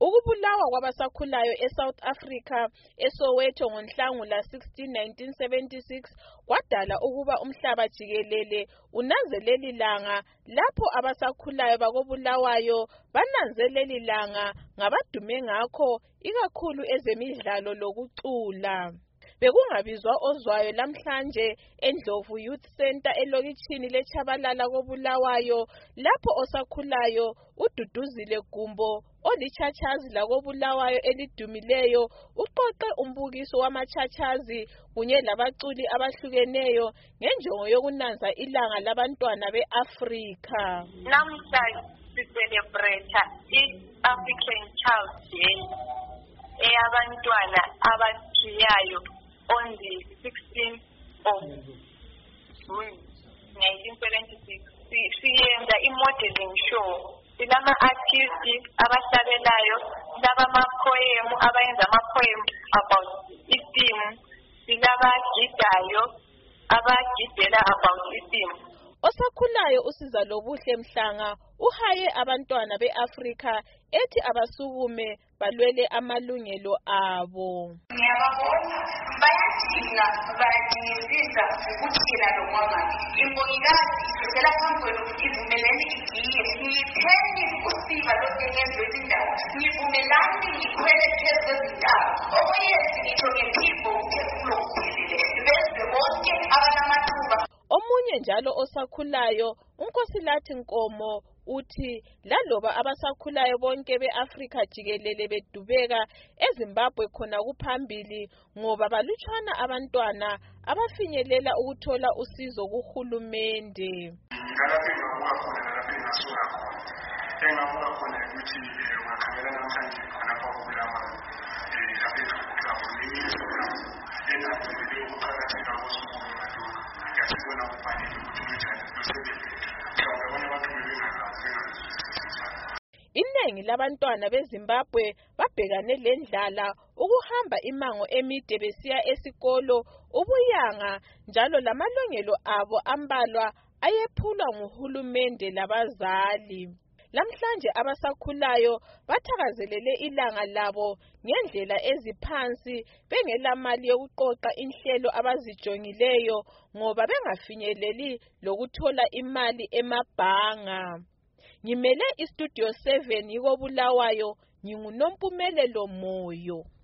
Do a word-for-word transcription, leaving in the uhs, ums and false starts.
Ukubulawa kwabasakhulayo eSouth Africa eSoweto ngoNhlangula sixteen nineteen seventy-six kwadala ukuba umhlaba jikelele unanzeleli langa lapho abasakhulayo bakobulawayo bananzeleli langa ngabadume ngakho ikakhulu ezemidlalo lokucula. Bekungabizwa ozwayo lamhlanje eNdlovu Youth Center elokitshini leChabalala kobulawayo lapho osakhulayo uDuduzile Gumbo olichachazi lakobulawayo elidumileyo uqoqe umbukiso wamachachazi kunye labaculi abahlukeneyo ngenjongo yokunanza ilanga labantwana beAfrika. Namuhla sicelebrate i-African Child Day eyabantwana abaphilayo on the sixteenth of June nineteen seventy-six. Siyenza i-modeling show. Silama artists abahlabelayo, silaba ama-poem abayenza ama-poem about i-theme, silaba gidayo abagidela about i-theme. Osakhulayo usiza lobuhle Mhlanga uhaye abantwana beAfrika ethi abasukume balwele amalungelo abo. Ngiyababona bayadinga bayadingisisa ukuthina nomama. Imbongikazi isela phambili ivumelani igiye. Ngipheni usiba lodengenze izindaba. Ngivumelani ngikhwele phezulu kwezindaba. Okuyesi ngitho ngempilo uphefumulo ukhulile. Bese bonke abanamathuba. Omunye njalo osakhulayo uNkosilathi Nkomo uthi laloba abasakhulayo bonke beAfrika jikelele bedubeka eZimbabwe khona kuphambili ngoba balutshwana abantwana abafinyelela ukuthola usizo kuhulumende. Inengi labantwana beZimbabwe babhekane lendlala ukuhamba imango emide besiya esikolo ubuyanga njalo lamalungelo abo ambalwa ayephulwa nguhulumende labazali. Lamhlanje abasakhulayo bathakazelele ilanga labo ngendlela eziphansi bengelamali yokuqoqa inhlelo abazijongileyo ngoba bengafinyeleli lokuthola imali emabhanga. Ngimele iStudio seven yikobulawayo nginguNompumelelo Moyo.